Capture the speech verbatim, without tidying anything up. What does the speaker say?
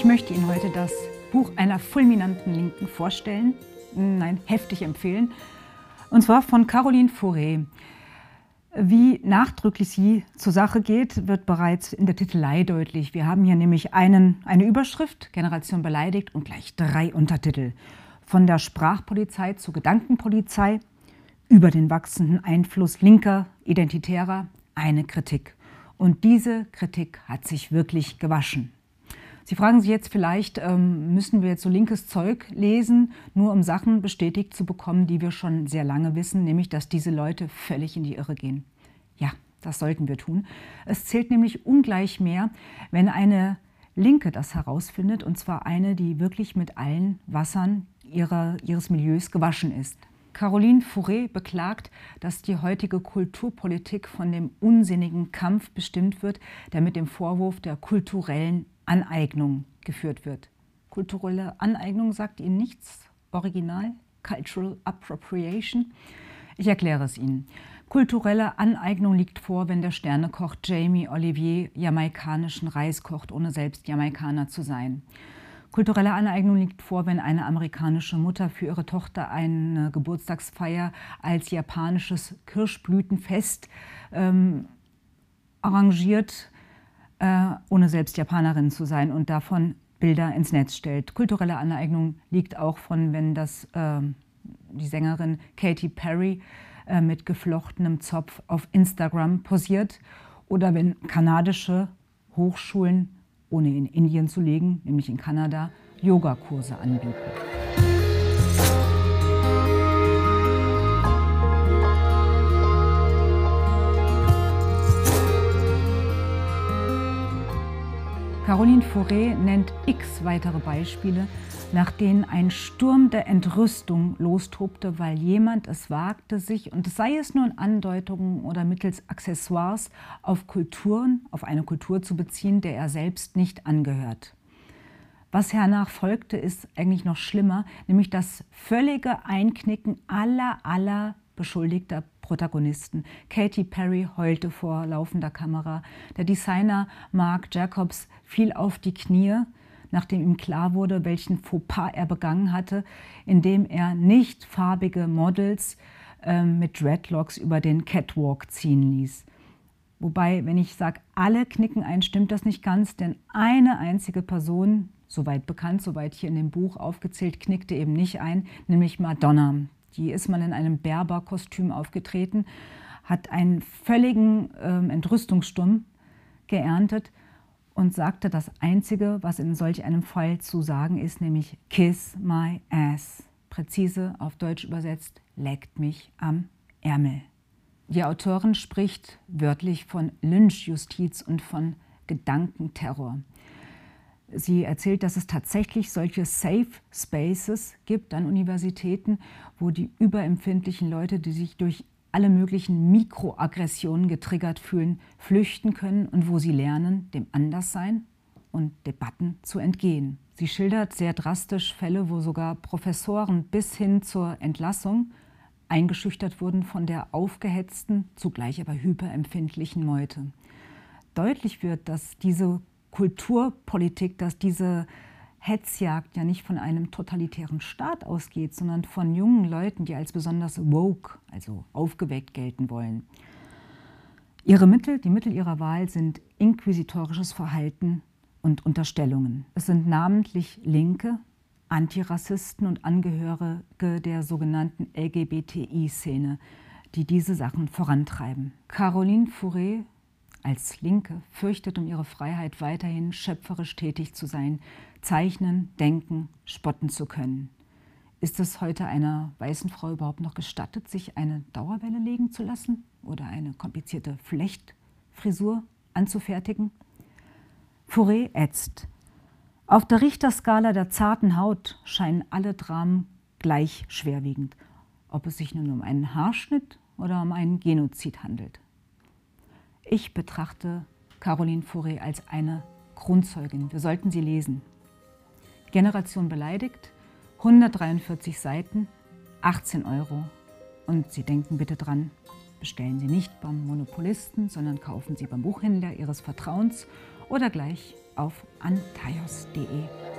Ich möchte Ihnen heute das Buch einer fulminanten Linken vorstellen, nein, heftig empfehlen, und zwar von Caroline Fauré. Wie nachdrücklich sie zur Sache geht, wird bereits in der Titelei deutlich. Wir haben hier nämlich einen, eine Überschrift, Generation beleidigt, und gleich drei Untertitel. Von der Sprachpolizei zur Gedankenpolizei, über den wachsenden Einfluss linker Identitärer, eine Kritik. Und diese Kritik hat sich wirklich gewaschen. Sie fragen sich jetzt vielleicht, ähm, müssen wir jetzt so linkes Zeug lesen, nur um Sachen bestätigt zu bekommen, die wir schon sehr lange wissen, nämlich, dass diese Leute völlig in die Irre gehen. Ja, das sollten wir tun. Es zählt nämlich ungleich mehr, wenn eine Linke das herausfindet, und zwar eine, die wirklich mit allen Wassern ihrer, ihres Milieus gewaschen ist. Caroline Fauré beklagt, dass die heutige Kulturpolitik von dem unsinnigen Kampf bestimmt wird, der mit dem Vorwurf der kulturellen Aneignung geführt wird. Kulturelle Aneignung sagt Ihnen nichts? Original? Cultural Appropriation? Ich erkläre es Ihnen. Kulturelle Aneignung liegt vor, wenn der Sternekoch Jamie Olivier jamaikanischen Reis kocht, ohne selbst Jamaikaner zu sein. Kulturelle Aneignung liegt vor, wenn eine amerikanische Mutter für ihre Tochter eine Geburtstagsfeier als japanisches Kirschblütenfest ähm, arrangiert, äh, ohne selbst Japanerin zu sein, und davon Bilder ins Netz stellt. Kulturelle Aneignung liegt auch von, wenn das, äh, die Sängerin Katy Perry äh, mit geflochtenem Zopf auf Instagram posiert, oder wenn kanadische Hochschulen, ohne in Indien zu legen, nämlich in Kanada, Yogakurse anbieten. Caroline Fauré nennt x weitere Beispiele, nach denen ein Sturm der Entrüstung lostobte, weil jemand es wagte, sich, und sei es nur in Andeutungen oder mittels Accessoires, auf Kulturen, auf eine Kultur zu beziehen, der er selbst nicht angehört. Was hernach folgte, ist eigentlich noch schlimmer, nämlich das völlige Einknicken aller, aller beschuldigter Protagonisten. Katy Perry heulte vor laufender Kamera. Der Designer Marc Jacobs fiel auf die Knie, nachdem ihm klar wurde, welchen Fauxpas er begangen hatte, indem er nicht farbige Models äh, mit Dreadlocks über den Catwalk ziehen ließ. Wobei, wenn ich sage, alle knicken ein, stimmt das nicht ganz, denn eine einzige Person, soweit bekannt, soweit hier in dem Buch aufgezählt, knickte eben nicht ein, nämlich Madonna. Die ist mal in einem Berber-Kostüm aufgetreten, hat einen völligen ähm, Entrüstungssturm geerntet und sagte das Einzige, was in solch einem Fall zu sagen ist, nämlich Kiss my ass. Präzise auf Deutsch übersetzt, leckt mich am Ärmel. Die Autorin spricht wörtlich von Lynchjustiz und von Gedankenterror. Sie erzählt, dass es tatsächlich solche Safe Spaces gibt an Universitäten, wo die überempfindlichen Leute, die sich durch alle möglichen Mikroaggressionen getriggert fühlen, flüchten können und wo sie lernen, dem Anderssein und Debatten zu entgehen. Sie schildert sehr drastisch Fälle, wo sogar Professoren bis hin zur Entlassung eingeschüchtert wurden von der aufgehetzten, zugleich aber hyperempfindlichen Meute. Deutlich wird, dass diese Kulturpolitik, dass diese Hetzjagd ja nicht von einem totalitären Staat ausgeht, sondern von jungen Leuten, die als besonders woke, also aufgeweckt, gelten wollen. Ihre Mittel, die Mittel ihrer Wahl sind inquisitorisches Verhalten und Unterstellungen. Es sind namentlich Linke, Antirassisten und Angehörige der sogenannten L G B T I-Szene, die diese Sachen vorantreiben. Caroline Fauré als Linke fürchtet um ihre Freiheit, weiterhin schöpferisch tätig zu sein, zeichnen, denken, spotten zu können. Ist es heute einer weißen Frau überhaupt noch gestattet, sich eine Dauerwelle legen zu lassen oder eine komplizierte Flechtfrisur anzufertigen? Fauré ätzt. Auf der Richterskala der zarten Haut scheinen alle Dramen gleich schwerwiegend, ob es sich nun um einen Haarschnitt oder um einen Genozid handelt. Ich betrachte Caroline Fauré als eine Grundzeugin. Wir sollten sie lesen. Generation beleidigt, hundertdreiundvierzig Seiten, achtzehn Euro. Und Sie denken bitte dran, bestellen Sie nicht beim Monopolisten, sondern kaufen Sie beim Buchhändler Ihres Vertrauens oder gleich auf antaios punkt de.